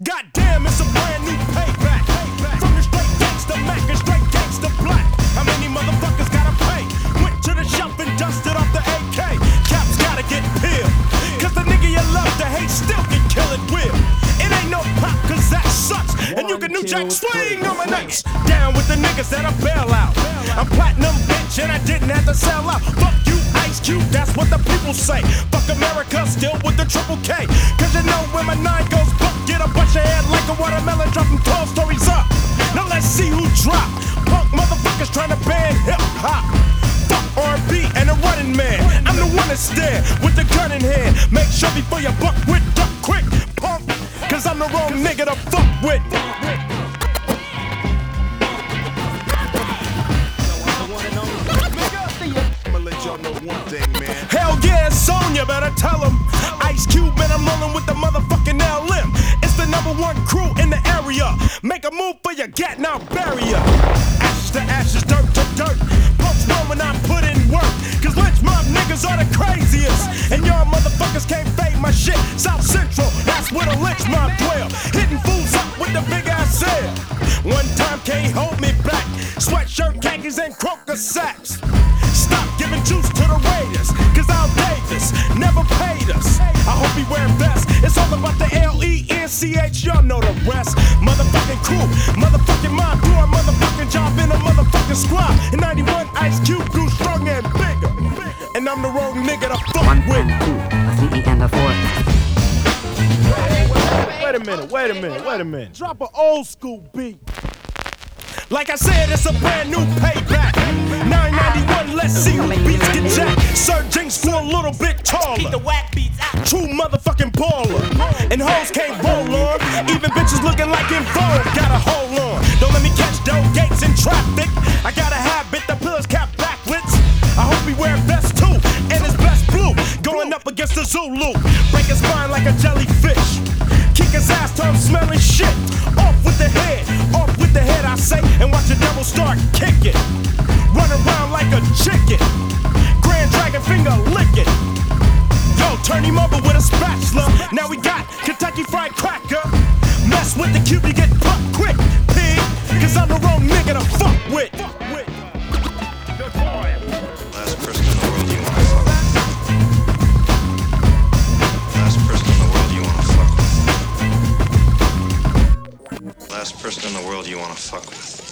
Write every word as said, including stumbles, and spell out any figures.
Goddamn, it's a brand new payback. payback. From the straight gangsta Mac and straight gangsta Black. How many motherfuckers gotta pay? Went to the shop and dusted off the A K. Caps gotta get peeled. Cause the nigga you love to hate still can kill it will. It ain't no pop cause that sucks. And you can new jack swing on my nuts. Down with the niggas that I bail out. I'm platinum bitch and I didn't have to sell out. Fuck you Ice Cube, that's what the people say. Fuck America, still with the triple K. Cause you know when my nine goes buck, get a bunch of head like a watermelon, dropping twelve stories up. Now let's see who drop. Punk motherfuckers trying to ban hip hop. Fuck R and B and a running man. I'm the one that stare with the gun in hand. Make sure before you buck with duck quick, punk. Cause I'm the wrong nigga to fuck with. Y'all know one thing, man. Hell yeah, it's on, you better tell him. Ice Cube and I'm rolling with the motherfucking L M. It's the number one crew in the area. Make a move for your gat, now bury ya. Ashes to ashes, dirt to dirt. Punks run when I put in work. Cause lynch mob niggas are the craziest. And y'all motherfuckers can't fade my shit. South Central, that's where the lynch mob dwell. Hitting fools up with the big ass head. One time can't hold me back. Sweatshirt, khakis, and croaker sacks. Stop giving juice to the Raiders, cause Al Davis never paid us. I hope he wear vests. It's all about the L E N C H, y'all know the rest. Motherfucking crew, motherfucking mob, do a motherfucking job in a motherfucking squad. In ninety-one, Ice Cube grew strong and bigger. And I'm the wrong nigga to fuck One with. and two, a three and a four. Wait a minute, wait a minute, wait a minute. Drop an old school beat. Like I said, it's a brand new payback. nine ninety-one, let's see who beats get jacked. Sir Jinx grew a little bit taller. Keep the whack beats out. True motherfucking baller. And hoes can't roll on. Even bitches looking like in vogue. Gotta hold on. Don't let me catch dough gates in traffic. I got a habit, the pillars cap backwards. I hope he wear vest too. And his best blue. Going up against the Zulu. Break his spine like a jellyfish. Kick his ass till I'm smelling shit. Off with the head, off with the head I say. And watch the devil start kicking. Run around like a chicken. Grand Dragon finger licking. Yo, turn him over with a spatula. Now we got Kentucky Fried Cracker. Mess with the cube, you get pumped quick, pig. Cause I'm the wrong nigga to fuck with. Last person in the world you wanna fuck with. Last person in the world you wanna fuck with. Last person in the world you wanna fuck with.